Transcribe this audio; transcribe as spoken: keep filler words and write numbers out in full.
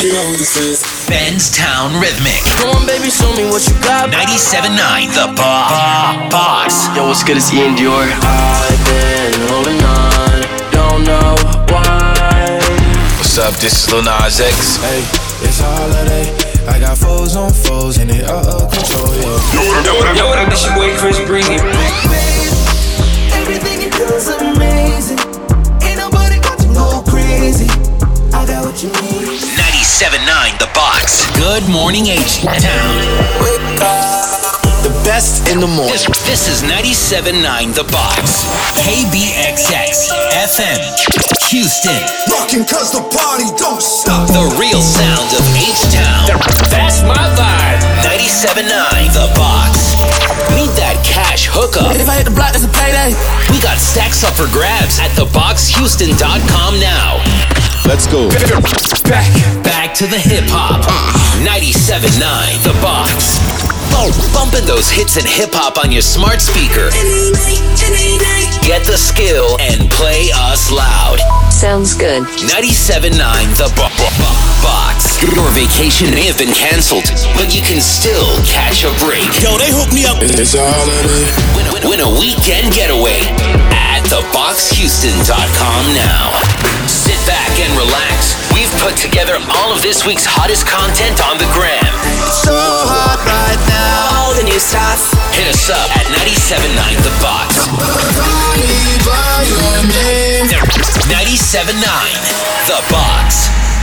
You know who this is. Ben's Town Rhythmic. Come on, baby, show me what you got. ninety-seven point nine The Bo- Box. Yo, what's good? It's Ian Dior. I've been holding on, don't know why. What's up? This is Lil Nas X. Hey, it's a holiday. I got foes on foes and it out of control, yo. Yo, what up? Yo, what up? This your boy Chris Breezy. Everything you do is amazing. Ain't nobody got to go crazy. I got what you need. ninety-seven point nine The Box. Good morning, H-Town. Wake up. The best in the morning. This, this is ninety-seven point nine The Box. K B X X F M Houston. Rockin' cause the party don't stop. The real sound of H-Town. That's my vibe. ninety-seven point nine The Box. Need that cash hookup? If I hit the block, it's a payday. We got stacks up for grabs at the box houston dot com now. Let's go. Back, back to the hip hop. ninety-seven point nine The Box. Oh, bumping those hits and hip hop on your smart speaker. Get the skill and play us loud. Sounds good. ninety-seven point nine The Bo- Bo- Box. Your vacation may have been canceled, but you can still catch a break. Yo, they hooked me up. It's a holiday. Win, win, win a weekend getaway at the box houston dot com now. Sit back and relax. We've put together all of this week's hottest content on the gram. So hot right now. All the new stuff. Hit us up at ninety-seven point nine The Box. ninety-seven point nine The Box.